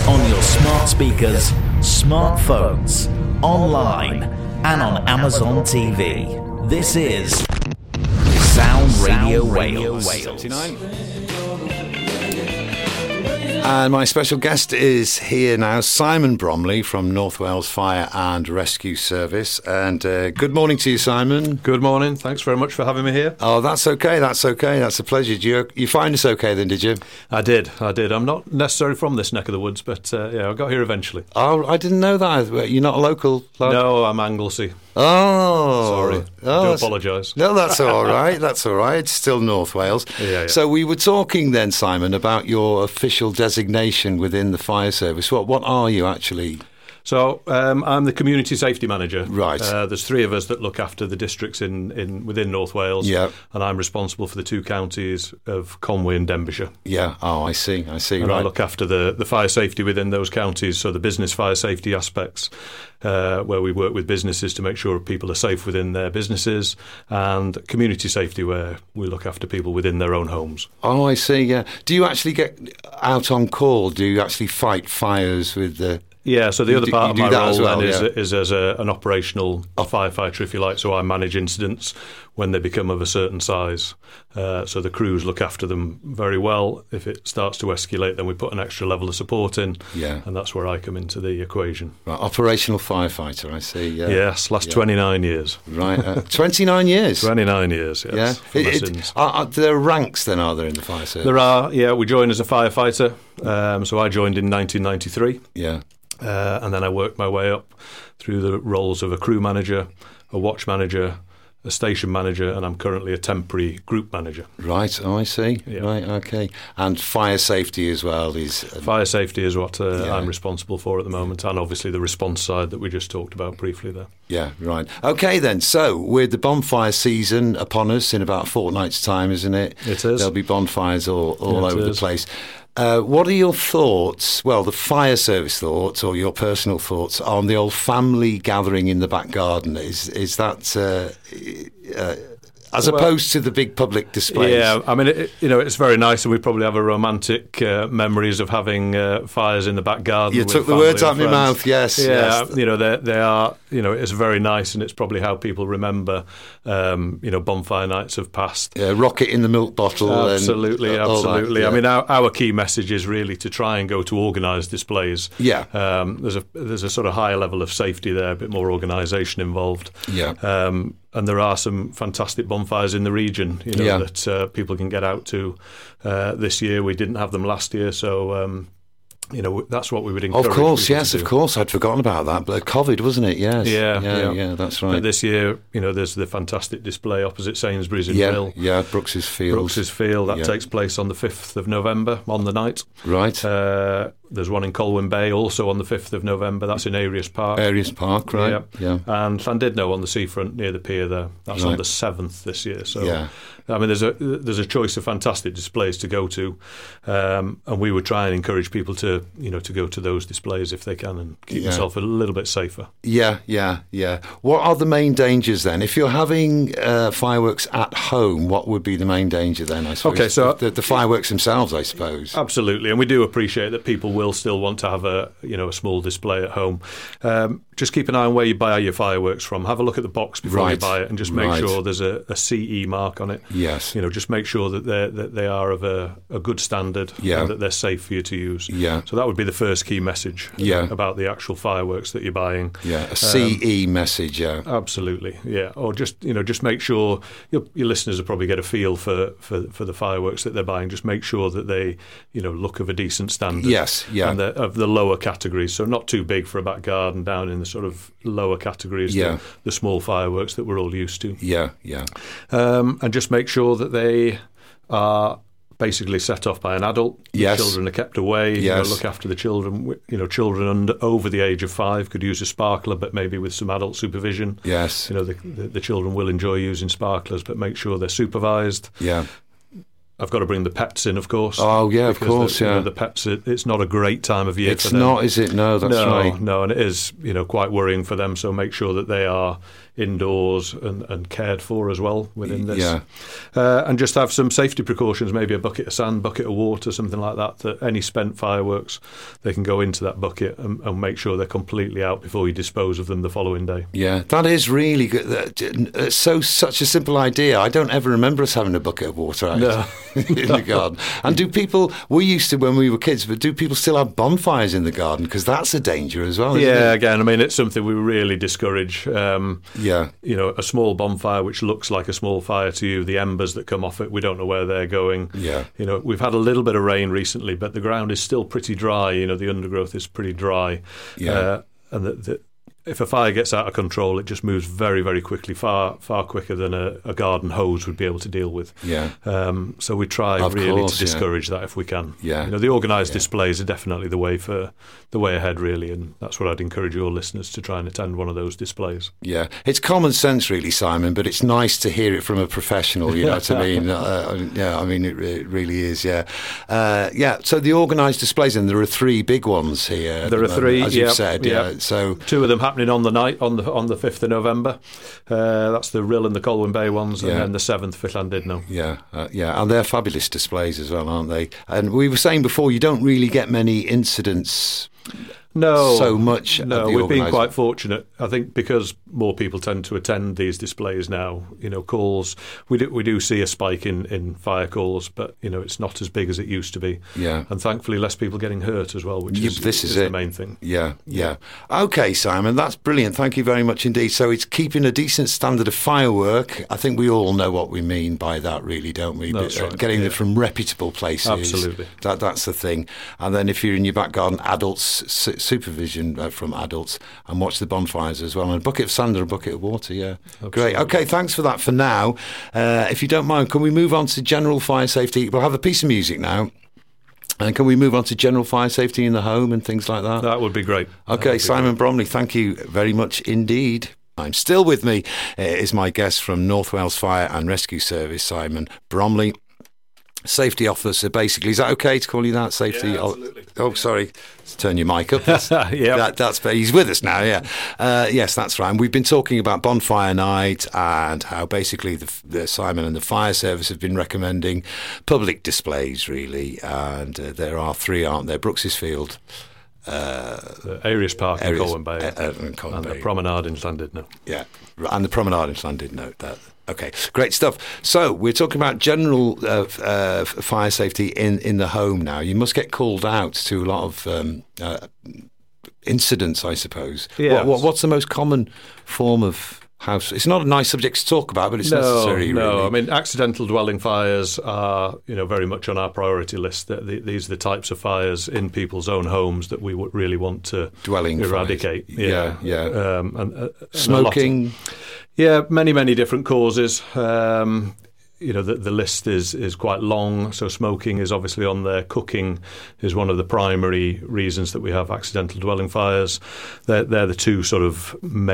on your smart speakers, smartphones, online, and on Amazon TV. This is Sound Radio Wales. 79. And my special guest is here now, Simon Bromley from North Wales Fire and Rescue Service. And good morning to you, Simon. Good morning. Thanks very much for having me here. Oh, that's okay. That's a pleasure. You find us okay then, did you? I did. I'm not necessarily from this neck of the woods, but I got here eventually. Oh, I didn't know that. You're not a local lad? No, I'm Anglesey. Oh, sorry. I do apologise. No, that's all right. That's all right. It's still North Wales. Yeah. So we were talking then, Simon, about your official designation within the fire service. What are you actually? So I'm the community safety manager. Right. There's three of us that look after the districts within North Wales. Yeah. And I'm responsible for the two counties of Conwy and Denbighshire. Yeah. Oh, I see. And right. I look after the fire safety within those counties, so the business fire safety aspects, where we work with businesses to make sure people are safe within their businesses, and community safety, where we look after people within their own homes. Oh, I see. Yeah. Do you actually get out on call? Do you actually fight fires with the? Yeah, so the other part of my role well, is as an operational firefighter, if you like. So I manage incidents when they become of a certain size. So the crews look after them very well. If it starts to escalate, then we put an extra level of support in. Yeah. And that's where I come into the equation. Right, operational firefighter, I see. Yeah. Yes, last 29 years. Right, 29 years? 29 years, yes. Yeah. There are ranks then, are there, in the fire service? There are, yeah. We joined as a firefighter. So I joined in 1993. Yeah. And then I worked my way up through the roles of a crew manager, a watch manager, a station manager, and I'm currently a temporary group manager. Right, I see. Yeah. Right, okay. And fire safety as well is... Fire safety is what I'm responsible for at the moment, and obviously the response side that we just talked about briefly there. Yeah, right. Okay then, so with the bonfire season upon us in about a fortnight's time, isn't it? It is. There'll be bonfires all over the place. What are your thoughts, well, the fire service thoughts or your personal thoughts on the old family gathering in the back garden? Is that, as opposed to the big public displays? Yeah, I mean, it's very nice, and we probably have a romantic memories of having fires in the back garden. You took the words out of my mouth, yes. Yeah, yes. They are, it's very nice, and it's probably how people remember, bonfire nights have passed. Yeah, rocket in the milk bottle. Absolutely. That, yeah. I mean, our key message is really to try and go to organised displays. Yeah. There's a sort of higher level of safety there, a bit more organisation involved. Yeah. And there are some fantastic bonfires in the region, that people can get out to. This year we didn't have them last year, so that's what we would encourage. Of course, yes, of course. I'd forgotten about that. But COVID, wasn't it? Yes. Yeah, that's right. But this year, there's the fantastic display opposite Sainsbury's in Mill. Mill. Yeah, Brooks's Field. That takes place on the 5th of November, on the night. Right. There's one in Colwyn Bay, also on the 5th of November. That's in Arius Park. Arius Park, right. Yeah. And Llandudno on the seafront near the pier there. That's on the 7th this year. So, yeah. I mean, there's a choice of fantastic displays to go to, and we would try and encourage people to go to those displays if they can and keep themselves a little bit safer. Yeah. What are the main dangers then? If you're having fireworks at home, what would be the main danger then, I suppose? Okay, so the fireworks themselves, I suppose. Absolutely, and we do appreciate that people will still want to have a small display at home. Just keep an eye on where you buy your fireworks from. Have a look at the box before you buy it, and just make sure there's a CE mark on it. Yes. Just make sure that they are of a good standard, and that they're safe for you to use. Yeah. So that would be the first key message about the actual fireworks that you're buying. Yeah, a CE message, yeah. Absolutely, yeah. Or just make sure your listeners will probably get a feel for the fireworks that they're buying. Just make sure that they look of a decent standard. Yes, yeah. And of the lower categories, so not too big for a back garden, down in the sort of lower categories, the small fireworks that we're all used to. Yeah. And just make sure that they are basically set off by an adult. Yes. Children are kept away. Yes. Look after the children. Children over the age of 5 could use a sparkler, but maybe with some adult supervision. Yes. The children will enjoy using sparklers, but make sure they're supervised. Yeah. I've got to bring the pets in, of course. Oh, yeah, of course, the pets, it's not a great time of year for them. It's not, is it? No, that's right. No, and it is, quite worrying for them, so make sure that they are, indoors and cared for as well within this. Yeah. And just have some safety precautions, maybe a bucket of sand, bucket of water, something like that any spent fireworks, they can go into that bucket and make sure they're completely out before you dispose of them the following day. Yeah, that is really good. It's such a simple idea. I don't ever remember us having a bucket of water out in the garden. And we used to when we were kids, but do people still have bonfires in the garden? Because that's a danger as well, isn't it? Again, I mean, it's something we really discourage. You know, a small bonfire which looks like a small fire to you, the embers that come off it, we don't know where they're going. Yeah. You know, we've had a little bit of rain recently, but the ground is still pretty dry. You know, the undergrowth is pretty dry. Yeah. And if a fire gets out of control, it just moves very, very quickly, far quicker than a garden hose would be able to deal with. Yeah. So we try to discourage that if we can. Yeah. You know, the organised displays are definitely the way ahead, really, and that's what I'd encourage your listeners to try and attend one of those displays. Yeah, it's common sense, really, Simon, but it's nice to hear it from a professional. You know what I mean? I mean it really is. Yeah. So the organised displays, and there are 3 big ones here. There are 3, as you've said. Yeah. So 2 of them happening on the night on the 5th of November. That's the Rill and the Colwyn Bay ones, and then the 7th for Llandudno. Yeah, and they're fabulous displays as well, aren't they? And we were saying before, you don't really get many incidents. So much. We've been quite fortunate. I think because more people tend to attend these displays now. You know, calls. We do see a spike in fire calls, but you know it's not as big as it used to be. Yeah. And thankfully, less people getting hurt as well, which is the main thing. Yeah. Okay, Simon, that's brilliant. Thank you very much indeed. So it's keeping a decent standard of firework. I think we all know what we mean by that, really, don't we? That's right. Getting them from reputable places. Absolutely. That's the thing. And then if you're in your back garden, adults. Supervision from adults, and watch the bonfires as well, and a bucket of sand and a bucket of water. Yeah. Absolutely. Great. Okay, thanks for that for now. If you don't mind, can we move on to general fire safety? We'll have a piece of music now, and can we move on to general fire safety in the home and things like that? That would be great. Okay, Simon Bromley, thank you very much indeed. I'm still with me is my guest from North Wales Fire and Rescue Service, Simon Bromley, safety officer, basically. Is that okay to call you that? Safety? Yeah, absolutely. Oh, sorry. Let's turn your mic up. Yeah. He's with us now, yeah. Yes, that's right. And we've been talking about Bonfire Night and how basically the Simon and the fire service have been recommending public displays, really. And there are 3, aren't there? Brooks's Field. The Arius Park in Colwyn Bay, and the Promenade in Llandudno. Yeah, and the Promenade in Llandudno. Okay, great stuff. So we're talking about general fire safety in the home now. You must get called out to a lot of incidents, I suppose. Yeah. What's the most common form of house? It's not a nice subject to talk about, but it's necessary. No, really. I mean, accidental dwelling fires are, very much on our priority list. These are the types of fires in people's own homes that we would really want to eradicate. Fires. Yeah. And smoking. Many, many different causes. The list is quite long. So smoking is obviously on there. Cooking is one of the primary reasons that we have accidental dwelling fires. They're the 2 sort of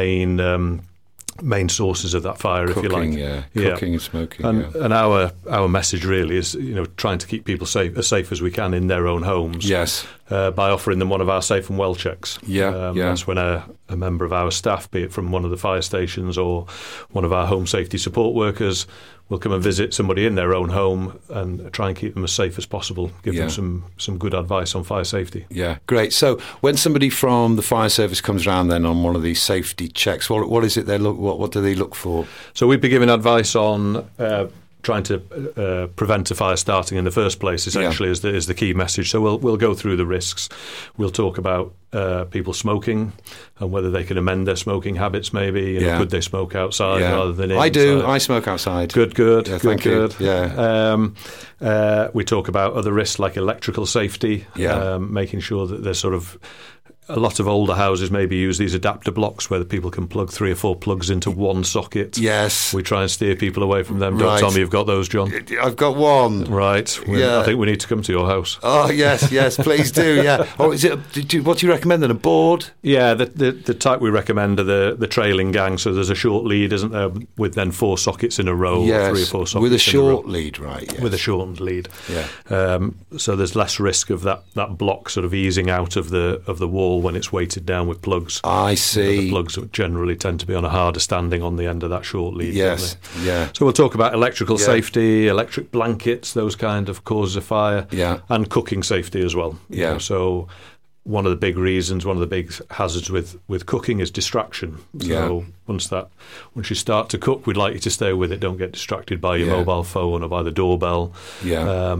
main sources of that fire, cooking, if you like. Yeah, cooking and smoking. And our message really is, trying to keep people as safe as we can in their own homes. Yes. By offering them one of our safe and well checks. That's when a member of our staff, be it from one of the fire stations or one of our home safety support workers, will come and visit somebody in their own home and try and keep them as safe as possible, give them some good advice on fire safety. Yeah, great. So when somebody from the fire service comes around then on one of these safety checks, what is it they look? What do they look for? So we'd be giving advice on trying to prevent a fire starting in the first place, essentially, is the key message. So we'll go through the risks. We'll talk about people smoking and whether they can amend their smoking habits, maybe. Could they smoke outside rather than inside? I do. I smoke outside. Good. Yeah, thank you. Yeah. We talk about other risks like electrical safety, making sure that there's sort of... A lot of older houses maybe use these adapter blocks where the people can plug 3 or 4 plugs into one socket. Yes. We try and steer people away from them. Don't tell me you've got those, John. I've got one. Right. I think we need to come to your house. Oh, yes, please do, yeah. Or is it? What do you recommend then, a board? Yeah, the type we recommend are the trailing gang. So there's a short lead, isn't there, with then 4 sockets in a row, yes, 3 or 4 sockets with a short in a row. lead, right? Yes. With a shortened lead. Yeah. So there's less risk of that block sort of easing out of the wall wall when it's weighted down with plugs. I see. The plugs generally tend to be on a harder standing on the end of that short lead. Yes, yeah. So we'll talk about electrical safety, electric blankets, those kind of causes of fire, and cooking safety as well. Yeah. So one of the big reasons, one of the big hazards with cooking is distraction. So once you start to cook, we'd like you to stay with it. Don't get distracted by your mobile phone or by the doorbell. Yeah.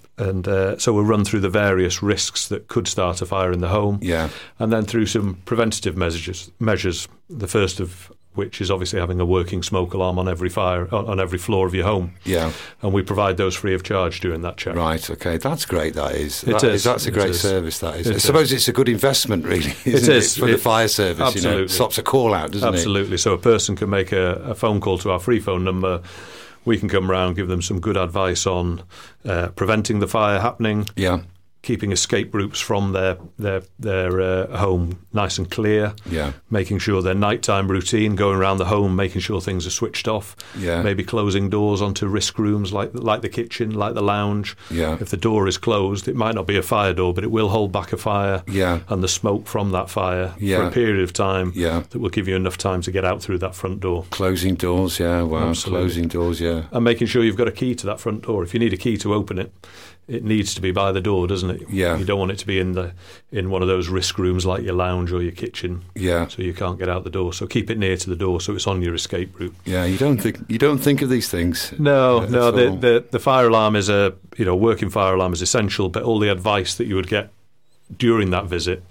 So we'll run through the various risks that could start a fire in the home, and then through some preventative measures. The first of which is obviously having a working smoke alarm on every floor of your home. Yeah, and we provide those free of charge during that check. Right. Okay, that's great. That is. That's a great service. That is. I suppose it's a good investment, really. Isn't it for the fire service? Absolutely. It stops a call out, doesn't it? Absolutely. So a person can make a phone call to our free phone number. We can come round, give them some good advice on preventing the fire happening. Yeah. Keeping escape routes from their home nice and clear. Yeah. Making sure their nighttime routine, going around the home, making sure things are switched off. Yeah. Maybe closing doors onto risk rooms like the kitchen, like the lounge. Yeah. If the door is closed, it might not be a fire door, but it will hold back a fire. Yeah. And the smoke from that fire for a period of time. Yeah. That will give you enough time to get out through that front door. Closing doors. Yeah. Wow. Absolutely. Closing doors. Yeah. And making sure you've got a key to that front door. If you need a key to open it, it needs to be by the door, doesn't it? Yeah. You don't want it to be in one of those risk rooms like your lounge or your kitchen. Yeah. So you can't get out the door. So keep it near to the door so it's on your escape route. Yeah. You don't think of these things. No. The fire alarm is working fire alarm is essential, but all the advice that you would get during that visit,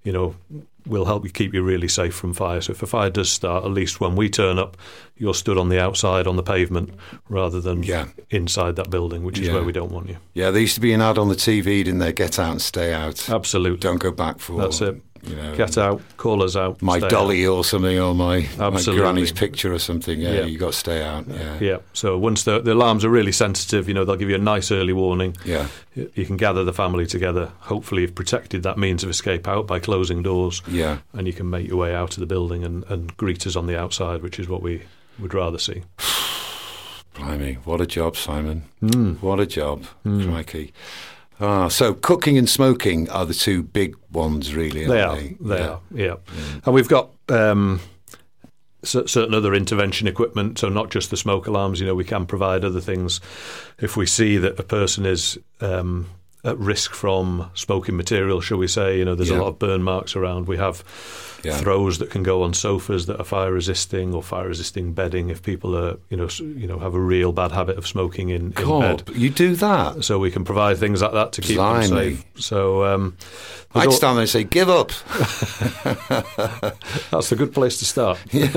will help you keep you really safe from fire. So if a fire does start, at least when we turn up, you're stood on the outside on the pavement rather than inside that building, which is where we don't want you. Yeah, there used to be an ad on the TV, didn't there? Get out and stay out. Absolutely. Don't go back for. That's it. Get out, call us out. My dolly out. Or something, or my granny's picture or something. Yeah, you got to stay out. Yeah. So once the alarms are really sensitive, they'll give you a nice early warning. Yeah. You can gather the family together. Hopefully you've protected that means of escape out by closing doors. Yeah. And you can make your way out of the building and greet us on the outside, which is what we would rather see. Blimey, what a job, Simon. What a job. Crikey. So cooking and smoking are the two big ones, really, aren't they? They are. And we've got certain other intervention equipment, so not just the smoke alarms. We can provide other things if we see that a person is at risk from smoking material, shall we say. There's a lot of burn marks around. We have throws that can go on sofas that are fire resisting, or fire resisting bedding if people are have a real bad habit of smoking in bed. You do that? So we can provide things like that to keep them safe. So I'd stand there and say, give up. That's a good place to start.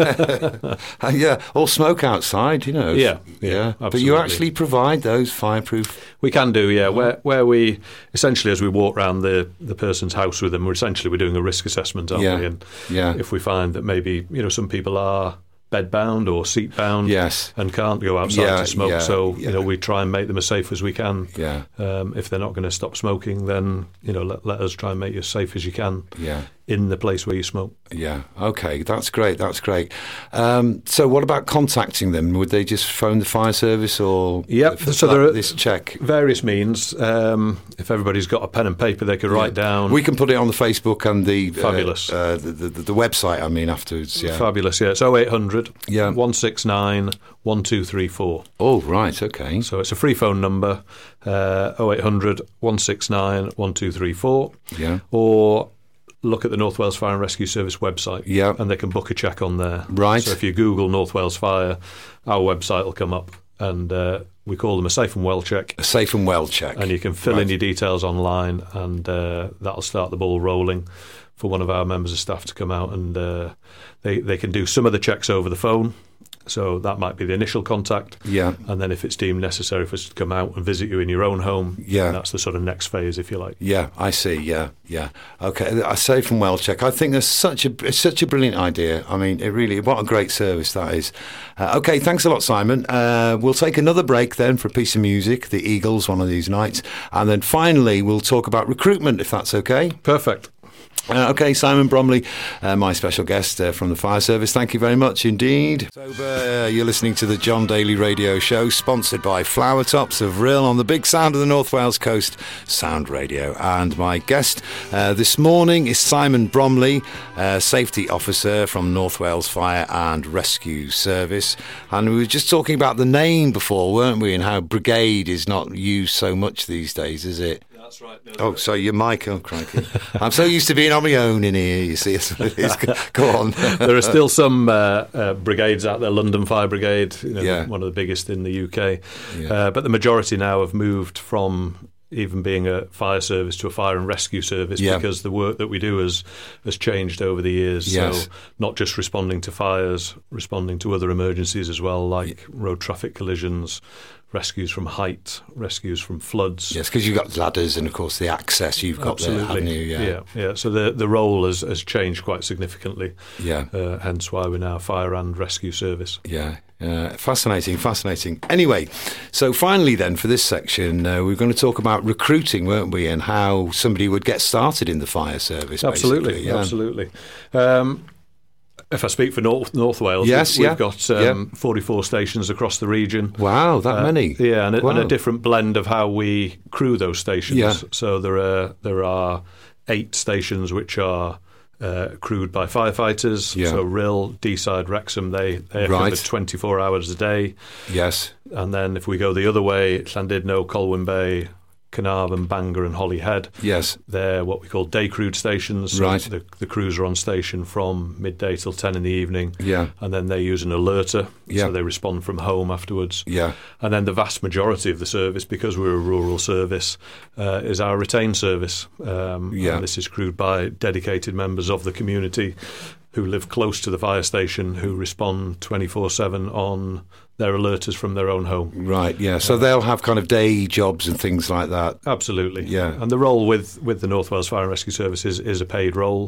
Or smoke outside, Yeah, but you actually provide those fireproof. We can do, where we essentially, as we walk around the person's house with them, we're doing a risk assessment, aren't we? And if we find that maybe some people are bed bound or seat bound, and can't go outside to smoke, so we try and make them as safe as we can. If they're not going to stop smoking, then let us try and make you as safe as you can. In the place where you smoke. Yeah. Okay. That's great. So what about contacting them? Would they just phone the fire service or? So there are this check. Various means. If everybody's got a pen and paper, they could write down. We can put it on the Facebook and the fabulous the website. I mean, afterwards. Yeah. Fabulous. Yeah. It's 0800 169 1234. Oh, right. Okay. So it's a free phone number. 0800 169 1234. Yeah. Or look at the North Wales Fire and Rescue Service website, and they can book a check on there. Right. So if you Google North Wales Fire, our website will come up, and we call them a safe and well check. A safe and well check. And you can fill in your details online, and that'll start the ball rolling for one of our members of staff to come out, and they can do some of the checks over the phone. So that might be the initial contact. Yeah. And then if it's deemed necessary for us to come out and visit you in your own home, that's the sort of next phase, if you like. Yeah, I see. Yeah. Okay, a safe and well check. I think that's such a brilliant idea. I mean, what a great service that is. Okay, thanks a lot, Simon. We'll take another break then for a piece of music, the Eagles, one of these nights. And then finally, we'll talk about recruitment, if that's okay. Perfect. Okay, Simon Bromley, my special guest from the Fire Service. Thank you very much indeed. You're listening to the John Daly Radio Show, sponsored by Flower Tops of Rhyl on the big sound of the North Wales coast, Sound Radio. And my guest this morning is Simon Bromley, Safety Officer from North Wales Fire and Rescue Service. And we were just talking about the name before, weren't we, and how brigade is not used so much these days, is it? That's right. Oh, sorry, you're Mike. Oh, crikey. I'm so used to being on my own in here, you see. Go on. There are still some brigades out there, London Fire Brigade, one of the biggest in the UK. Yeah. But the majority now have moved from even being a fire service to a fire and rescue service because the work that we do has changed over the years. Yes. So not just responding to fires, responding to other emergencies as well, like road traffic collisions, rescues from height, rescues from floods. Yes, because you've got ladders and, of course, the access you've got there, haven't you? Yeah. So the role has changed quite significantly. Yeah. Hence why we're now fire and rescue service. Yeah. Fascinating. Anyway, so finally then, for this section, we're going to talk about recruiting, weren't we, and how somebody would get started in the fire service, Absolutely. If I speak for North Wales, we've got 44 stations across the region. Wow, that many. Yeah, and a different blend of how we crew those stations. Yeah. So there are 8 stations which are crewed by firefighters. Yeah. So Rhyl, Deeside, Wrexham, they are covered 24 hours a day. Yes. And then if we go the other way, Llandudno, Colwyn Bay, Carnarvon, Bangor and Holyhead. Yes. They're what we call day crewed stations. So right. The crews are on station from midday till 10 in the evening. Yeah. And then they use an alerter. Yeah. So they respond from home afterwards. Yeah. And then the vast majority of the service, because we're a rural service, is our retained service. And this is crewed by dedicated members of the community who live close to the fire station, who respond 24/7 on their alerters from their own home. Right, yeah. So they'll have kind of day jobs and things like that. Absolutely. Yeah. And the role with the North Wales Fire and Rescue Service is a paid role,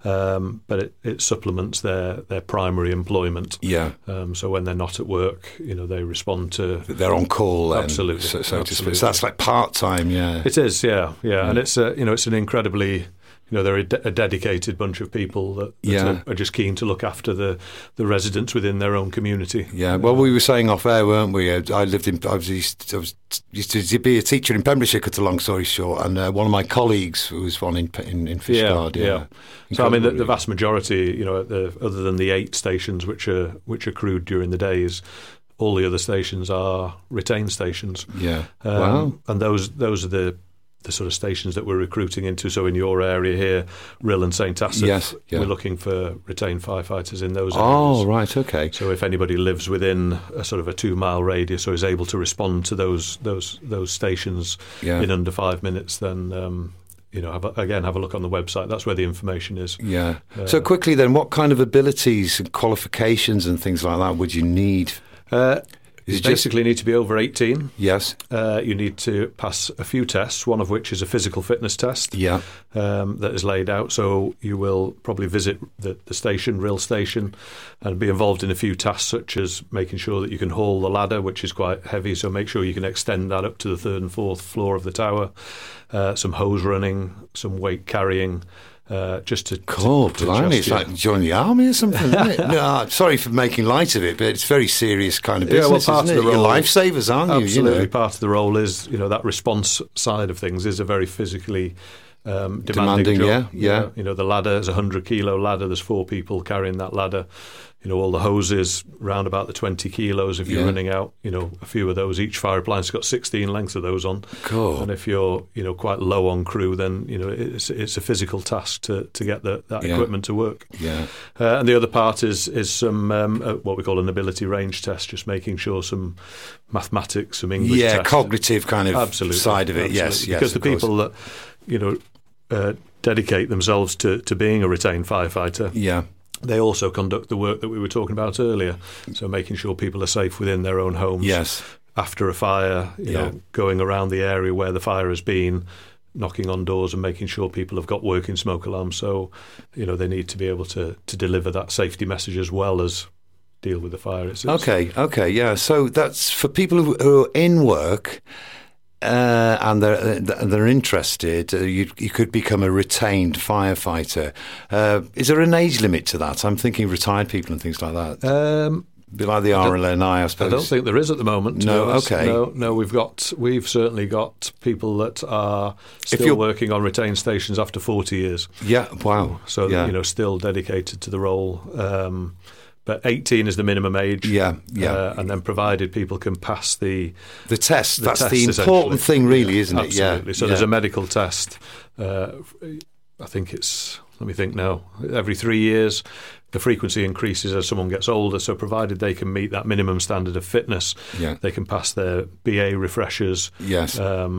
but it supplements their primary employment. Yeah. So when they're not at work, they respond to... They're on call then. Absolutely. So to speak. So that's like part-time, yeah. It is, yeah. And it's it's an incredibly... they're a dedicated bunch of people that are just keen to look after the residents within their own community. Yeah, well, we were saying off air, weren't we? I used to be a teacher in Pembrokeshire, cut a long story short, and one of my colleagues was one in Fishguard. Yeah. So I mean, the vast majority, other than the 8 stations which are crewed during the days, all the other stations are retained stations. Yeah. Wow. And those are the sort of stations that we're recruiting into. So in your area here, Rhyl and St Asaph, we're looking for retained firefighters in those areas. Oh, right, okay. So if anybody lives within a sort of a 2-mile radius or is able to respond to those stations in under 5 minutes, then have a look on the website. That's where the information is. Yeah. So quickly then, what kind of abilities and qualifications and things like that would you need? You basically need to be over 18. Yes. You need to pass a few tests, one of which is a physical fitness test that is laid out. So you will probably visit the station, Rhyl Station, and be involved in a few tasks such as making sure that you can haul the ladder, which is quite heavy, so make sure you can extend that up to the 3rd and 4th floor of the tower, some hose running, some weight carrying, just to... Cool, blimey, it's like join the army or something, isn't it? No, sorry for making light of it, but it's very serious kind of business, part isn't of the it? role, You're lifesavers, aren't you? Absolutely, part of the role is, that response side of things is a very physically demanding job. Yeah. The ladder is a 100-kilo ladder, there's 4 people carrying that ladder. All the hoses round about the 20 kilos. If you're running out, a few of those, each fire appliance has got 16 lengths of those on. Cool. And if you're, quite low on crew, then, it's a physical task to get that equipment to work. Yeah. And the other part is some, what we call an ability range test, just making sure some mathematics, some English test. Cognitive kind of side of it. Yes. Because the people that, dedicate themselves to being a retained firefighter. Yeah. They also conduct the work that we were talking about earlier, so making sure people are safe within their own homes. Yes. After a fire, going around the area where the fire has been, knocking on doors and making sure people have got working smoke alarms. So, they need to be able to deliver that safety message as well as deal with the fire. Okay, yeah. So that's for people who are in work. and they're interested, you could become a retained firefighter. Is there an age limit to that? I'm thinking retired people and things like that. Be like the RLNI, I suppose. I don't think there is at the moment. No, okay. No, we've certainly got people that are still working on retained stations after 40 years. Yeah, wow. So, still dedicated to the role. But 18 is the minimum age. Yeah. And then provided people can pass the test. That's the important thing, really, isn't it? Absolutely. So there's a medical test. I think it's, let me think now, every 3 years. The frequency increases as someone gets older, so provided they can meet that minimum standard of fitness, they can pass their BA refreshers. Yes.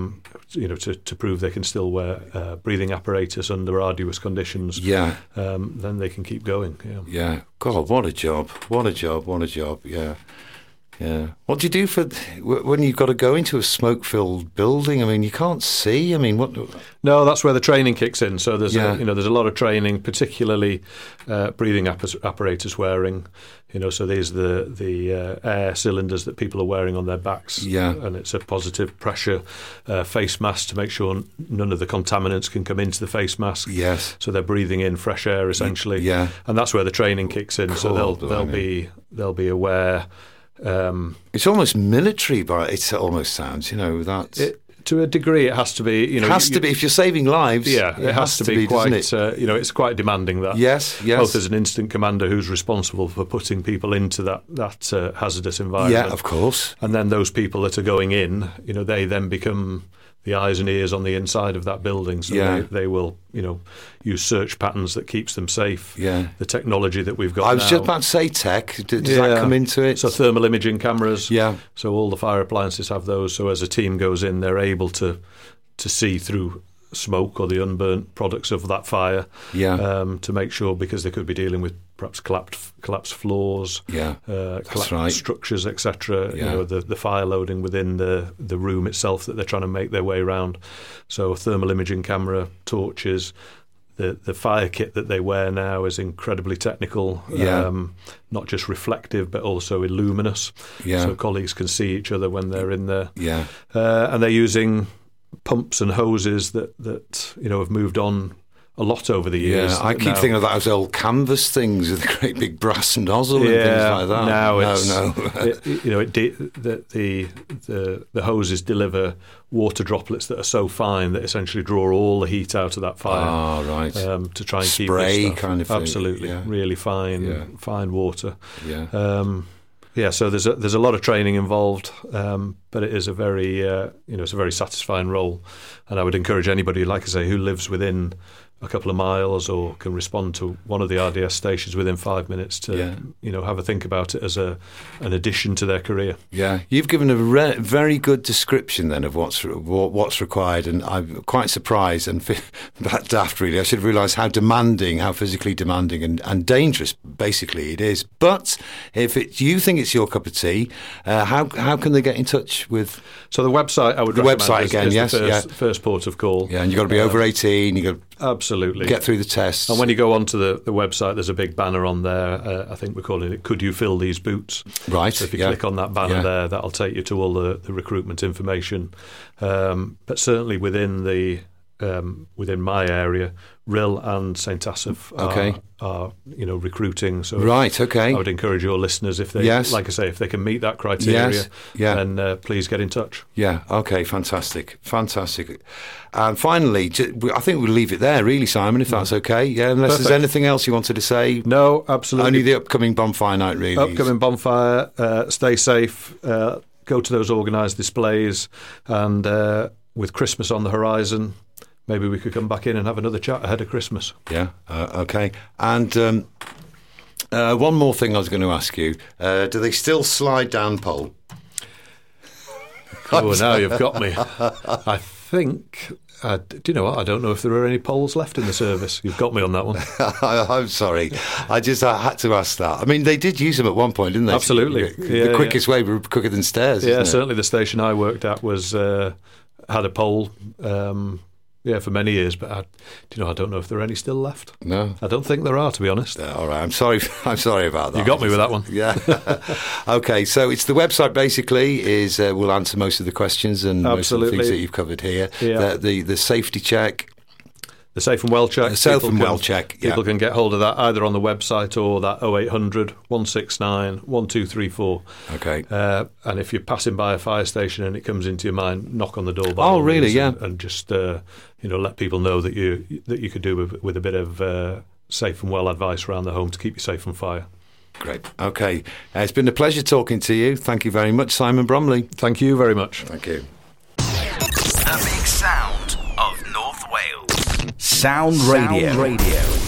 To prove they can still wear breathing apparatus under arduous conditions. Yeah. Then they can keep going. Yeah. God, what a job! Yeah. Yeah. What do you do when you've got to go into a smoke-filled building? I mean, you can't see. I mean, what? No, that's where the training kicks in. So there's there's a lot of training, particularly breathing apparatus wearing. So these are the air cylinders that people are wearing on their backs. Yeah. And it's a positive pressure face mask to make sure none of the contaminants can come into the face mask. Yes. So they're breathing in fresh air essentially. Yeah. And that's where the training kicks in. Cool, so they'll be aware. It's almost military, but it almost sounds, that. To a degree, it has to be. It has to be if you're saving lives. Yeah, it has to be quite. It's quite demanding. That yes. Both as an instant commander who's responsible for putting people into that hazardous environment. Yeah, of course. And then those people that are going in, they then become the eyes and ears on the inside of that building. So they will, use search patterns that keeps them safe. Yeah. The technology that we've got I was now. just about to say tech. Does that come into it? So thermal imaging cameras. Yeah. So all the fire appliances have those. So as a team goes in, they're able to see through smoke or the unburnt products of that fire. Yeah. To make sure, because they could be dealing with perhaps collapsed floors. Yeah. Collapsed right. structures, etc. Yeah. The fire loading within the room itself that they're trying to make their way around. So a thermal imaging camera, torches. The fire kit that they wear now is incredibly technical, not just reflective but also illuminous. Yeah. So colleagues can see each other when they're in there. Yeah. And they're using pumps and hoses that have moved on a lot over the years. Yeah, I keep thinking of that as old canvas things with a great big brass nozzle and things like that. The hoses deliver water droplets that are so fine that essentially draw all the heat out of that fire. Oh, right. To try and keep spray this stuff. kind of thing. Absolutely, really fine water. Yeah. So there's a lot of training involved, but it is a very it's a very satisfying role, and I would encourage anybody, like I say, who lives within a couple of miles or can respond to one of the RDS stations within 5 minutes to have a think about it as an addition to their career. Yeah, you've given a very good description then of what's required, and I'm quite surprised and that daft really. I should have realised how physically demanding and dangerous basically it is. But if you think it's your cup of tea, how can they get in touch with? So the website I would recommend is the first port of call. Yeah, and you've got to be over 18. You've got to absolutely get through the tests. And when you go onto the website, there's a big banner on there. I think we're calling it "Could you fill these boots?" Right. So if you click on that banner there, that'll take you to all the recruitment information. But certainly within my area, RIL and St Asaph are recruiting. So right, okay. I would encourage your listeners, if they, like I say, if they can meet that criteria, then please get in touch. Yeah, okay, fantastic. And finally, I think we'll leave it there, really, Simon, if that's okay. Yeah, unless Perfect. there's anything else you wanted to say. No, absolutely. Only the upcoming bonfire night, really. Upcoming bonfire. Stay safe. Go to those organised displays, and with Christmas on the horizon, maybe we could come back in and have another chat ahead of Christmas. Yeah, okay. And one more thing I was going to ask you. Do they still slide down pole? Oh, now you've got me. I think... do you know what? I don't know if there are any poles left in the service. You've got me on that one. I'm sorry. I had to ask that. I mean, they did use them at one point, didn't they? Absolutely. The quickest way, quicker than stairs. Yeah, certainly the station I worked at had a pole. Yeah, for many years, but I don't know if there are any still left. No, I don't think there are, to be honest. All right, I'm sorry about that. You got me with that one. Yeah. Okay, so it's the website basically is will answer most of the questions and most of the things that you've covered here. Yeah. The safety check. The Safe and Well check. The Safe and Well check. People can get hold of that either on the website or that 0800 169 1234. Okay. And if you're passing by a fire station and it comes into your mind, knock on the door. Oh, really? Yeah. And just let people know that you could do with a bit of safe and well advice around the home to keep you safe from fire. Great. Okay. It's been a pleasure talking to you. Thank you very much, Simon Bromley. Thank you very much. Thank you. The big sound of North Wales. Sound Radio.